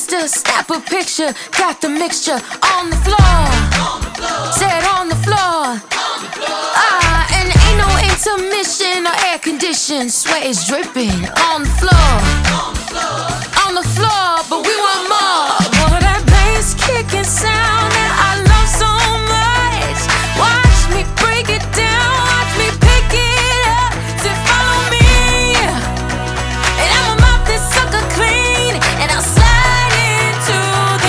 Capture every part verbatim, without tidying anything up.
sister, snap a picture. Got the mixture on the floor. Said on the floor. Ah, and ain't no intermission or air condition. Sweat is dripping on the floor. On the floor, but we want more. Oh, that bass kicking sound that I love so much. Watch me break it down. Watch me pick it up. So follow me, and I'ma mop this sucker clean, and I'll slide into the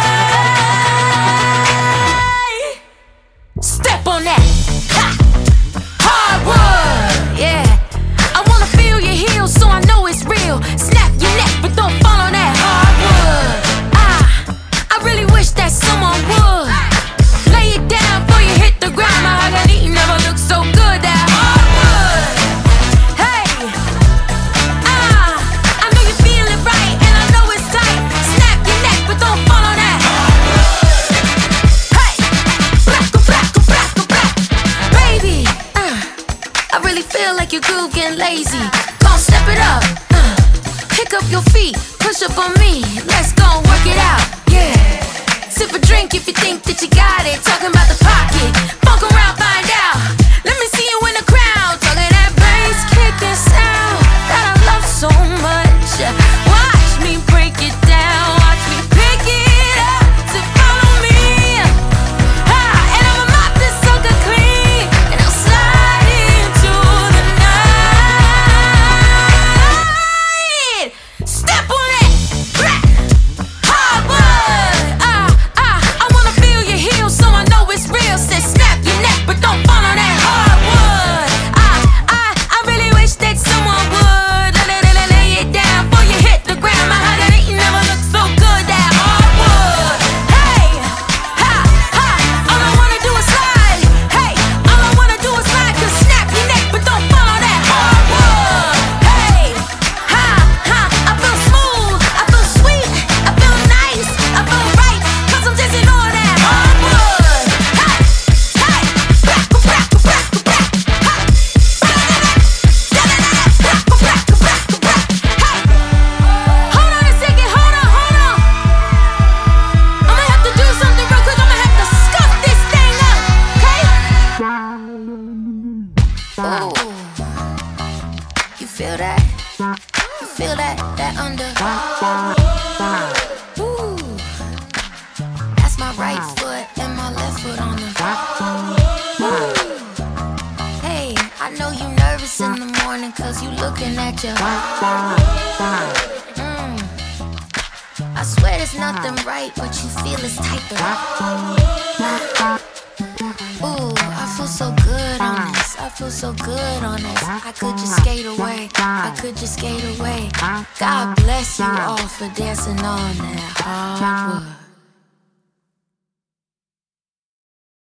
night. Step on that, ha! Hardwood, yeah. I wanna feel your heels, so I know it's real. Snap your neck, but don't fall on that hardwood. Ah, I really wish that someone would lay it down before you hit the ground. My Haganiti never looked so good. That hardwood, hey, ah, I know you feel it right, and I know it's tight. Snap your neck, but don't fall on that hardwood. Hey, black, black, black, black, baby. Uh, I really feel like your groove getting lazy. Gon' step it up. Uh, pick up your feet, push up on me. Let's go and work it out. Yeah. Sip a drink if you think that you got it. Talking about the pocket. Funk around, find out. Let me see you in the crowd. Talking that bass kicking sound that I love so much. Watch me break it down. Watch me pick it up. So follow me. Ah, and I'ma mop this sucker clean, and I'll slide into the night. Step on it. Black. Hardwood. Ah, ah, I wanna feel your heels, so I know it's real. Say snap your neck, but don't fall on that hardwood. Ah, I, I really wish that someone would lay, lay, lay, lay it down before you hit the ground. My Haganiti never looked so good. That hardwood. Hey, ha, ha. All I wanna do is slide. Hey, all I wanna do is slide. Just snap your neck, but don't fall on that hardwood. Hey, ha, ha. I feel smooth, I feel sweet, I feel nice, I feel right, 'cause I'm dancing on that hardwood. Hey, hey, black, black, black, black, hey, black, black, black, black, hey. Hold on a second, hold on, hold on. I'ma have to do something real quick. I'ma have to scuff this thing up, okay? Ooh, you feel that? You feel that? That under? Ooh, that's my right foot and my left foot on the. Ooh. Hey, I know you nervous in the morning 'cause you looking at your. Mm. I swear there's nothing right, but you feel it's typing. Ooh, I feel so good on this. I feel so good on this. I could just skate away. I could just skate away. God bless you all for dancing on that hardwood.